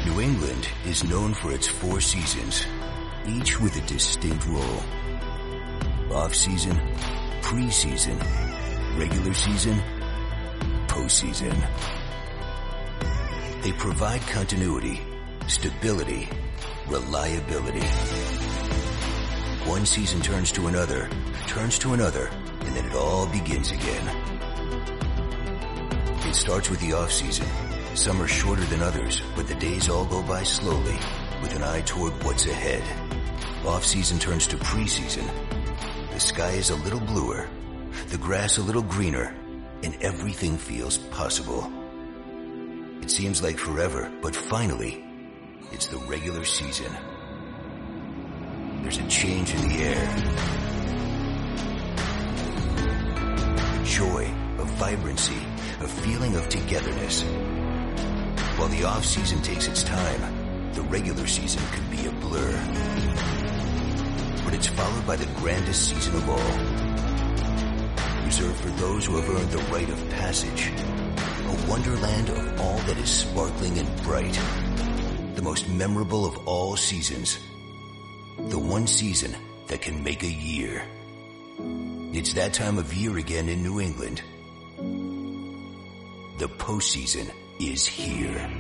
New England is known for its 4 seasons, each with a distinct role. Off-season, pre-season, regular season, postseason. They provide continuity, stability, reliability. One season turns to another, and then it all begins again. It starts with the off-season. Some are shorter than others, but the days all go by slowly, with an eye toward what's ahead. Off-season turns to pre-season. The sky is a little bluer, the grass a little greener, and everything feels possible. It seems like forever, but finally, it's the regular season. There's a change in the air. Joy, a vibrancy, a feeling of togetherness. While the off-season takes its time, the regular season could be a blur. But it's followed by the grandest season of all. Reserved for those who have earned the rite of passage. A wonderland of all that is sparkling and bright. The most memorable of all seasons. The one season that can make a year. It's that time of year again in New England. The postseason is here.